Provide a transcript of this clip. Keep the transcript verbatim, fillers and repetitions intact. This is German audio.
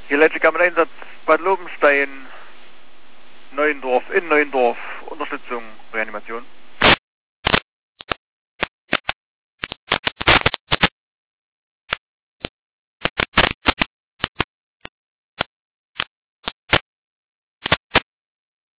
Hier Leipziger mit Einsatz Bad Lobenstein, Neuendorf, in Neuendorf, Unterstützung, Reanimation.